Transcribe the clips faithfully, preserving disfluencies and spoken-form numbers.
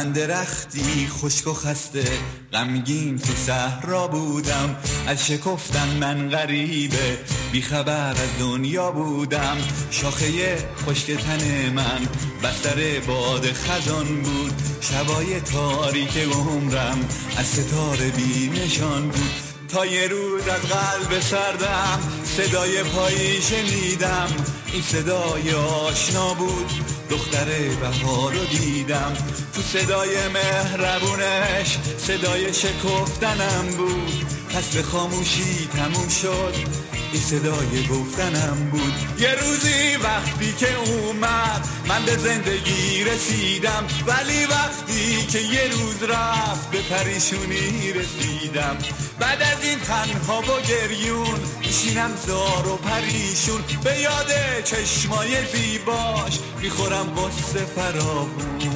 من درختی خشک و خسته غمگین تو صحرا بودم، از شکفتن من غریبه بیخبر از دنیا بودم. شاخه خشک تن من بستر باد خزان بود، شبای تاریک عمرم از ستاره بی نشان بود. تا یه روز از قلب سردم صدای پایی شنیدم، این صدای آشنا بود، دختر بهار رو دیدم. تو صدای مهربونش صدای شکفتنم بود، پس به خاموشی تموم شد، این صدای گفتنم بود. یه روزی وقتی که اومد من به زندگی رسیدم، ولی وقتی که یه روز رفت به پریشونی رسیدم. بعد از این تنها و گریون میشینم زار و پریشون، به یاد چشمای زیباش میخورم قصه فراوون.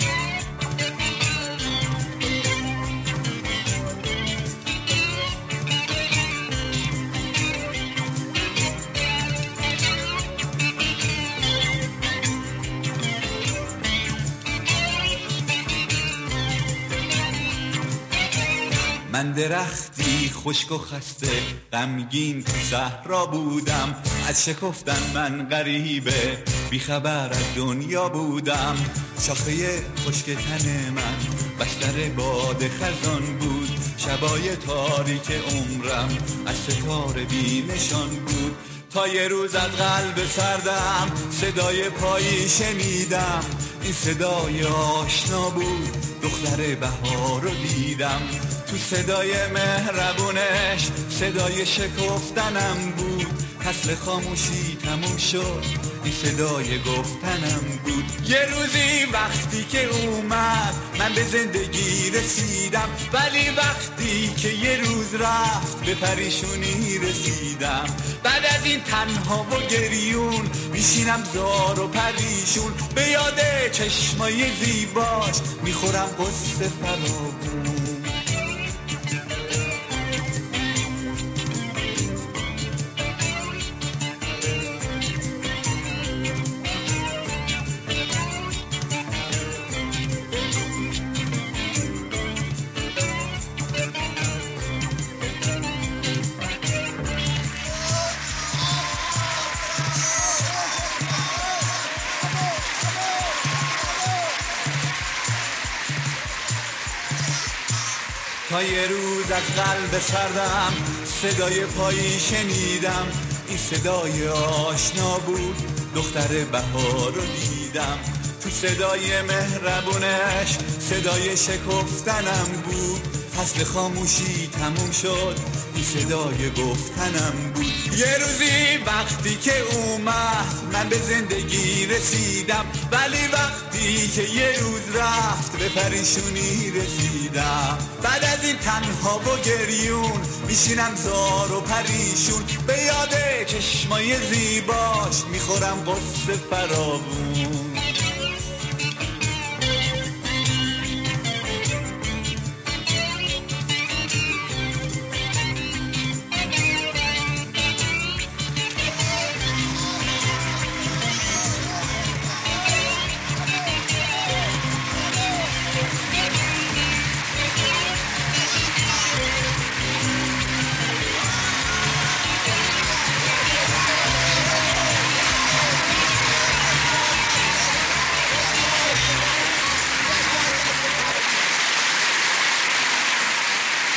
من درختی خشک و خسته غمگین تو صحرا بودم، از شکفتن من غریبه بیخبر از دنیا بودم. شاخه خشک تن من بستر باد خزان بود، شبای تاریک عمرم از ستاره بی نشان بود. تا یه روز از قلب سردم صدای پایی شنیدم، این صدای آشنا بود، دختر بهار رو دیدم. تو صدای مهربونش صدای شکفتنم بود، پس به خاموشی تموم شد، این صدای گفتنم بود. یه روزی وقتی که اومد من به زندگی رسیدم، ولی وقتی که یه روز رفت به پریشونی رسیدم. بعد از این تنها و گریون میشینم زار و پریشون، به یاد چشمای زیباش میخورم قصه فراوون. تا یه روز از قلب سردم صدای پایی شنیدم، این صدای آشنا بود، دختر بهار رو دیدم. تو صدای مهربونش صدای شکفتنم بود، فصل خاموشی تموم شد، این صدای گفتنم بود. یه روزی وقتی که اومد من به زندگی رسیدم، ولی وقتی که یه روز رفت به پریشونی رسیدم. بعد از این تنها و گریون میشینم زار و پریشون، به یاد چشمای زیباش میخورم قصه فراوون.